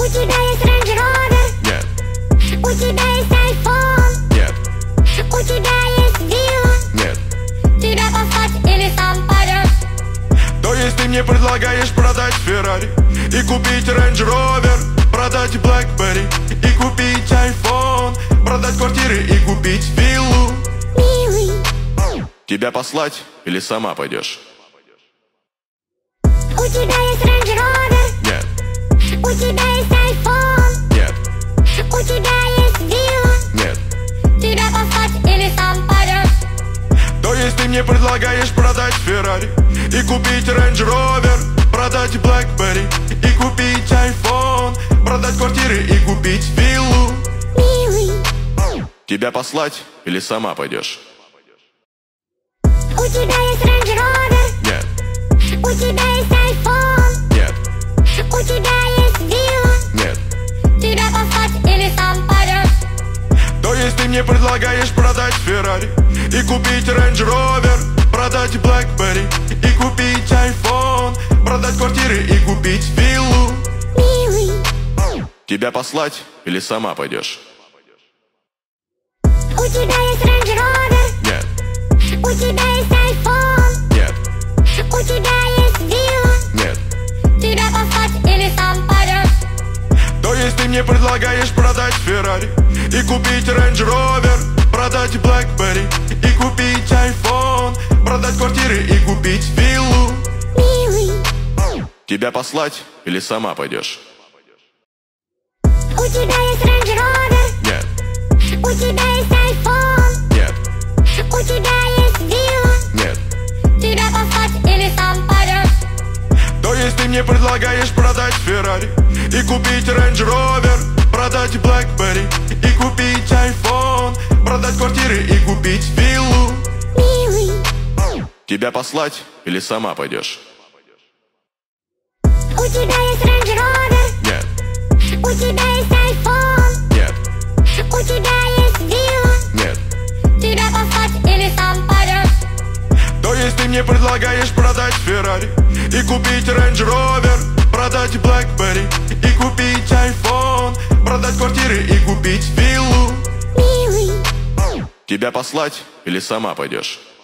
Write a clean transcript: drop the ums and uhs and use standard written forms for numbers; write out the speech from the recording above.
тебя есть Range Rover? Нет. У тебя есть iPhone? Нет. У тебя есть вилла? Нет. Тебя послать или сам пойдешь? То есть ты мне предлагаешь продать Ferrari и купить Range Rover, продать BlackBerry и купить iPhone, продать квартиры и купить виллу? Милый, Тебя послать или сама пойдешь? у тебя есть Range Rover? Нет. У тебя есть iPhone? Нет. У тебя есть вилла? Нет. Тебя послать или сам пойдешь? То есть ты мне предлагаешь продать Ferrari и купить Range Rover, продать BlackBerry и купить iPhone, продать квартиры и купить виллу? Милый, Тебя послать или сама пойдешь? у тебя есть Range Rover? Нет. У тебя есть iPhone? Нет. У тебя есть вилла? Нет. Тебя послать или сам пойдешь? То есть ты мне предлагаешь продать Ferrari и купить Range Rover, продать BlackBerry и купить iPhone, продать квартиры и купить виллу? Милый, Тебя послать или сама пойдешь? у тебя есть Range Rover? Нет. У тебя есть iPhone? Нет. У тебя есть вилла? Нет. Тебя послать или сам пойдешь? То есть ты мне предлагаешь продать Ferrari и купить Range Rover, продать BlackBerry и купить iPhone, продать квартиры и купить виллу? Милый, Тебя послать или сама пойдешь? у тебя есть Range Rover? Нет. У тебя есть iPhone? Нет. У тебя есть вилла? Нет. Тебя послать или сам пойдешь? То есть ты мне предлагаешь продать Ferrari и купить Range Rover, продать BlackBerry и купить iPhone, продать квартиры и купить виллу? Милый, Тебя послать или сама пойдешь? у тебя есть Range Rover? Нет. У тебя есть iPhone? Нет. У тебя есть вилла? Нет. Тебя послать или сам пойдешь? То есть ты мне предлагаешь продать Ferrari и купить Range Rover, продать BlackBerry и купить iPhone, продать квартиры и купить виллу? Милый, Тебя послать или сама пойдешь?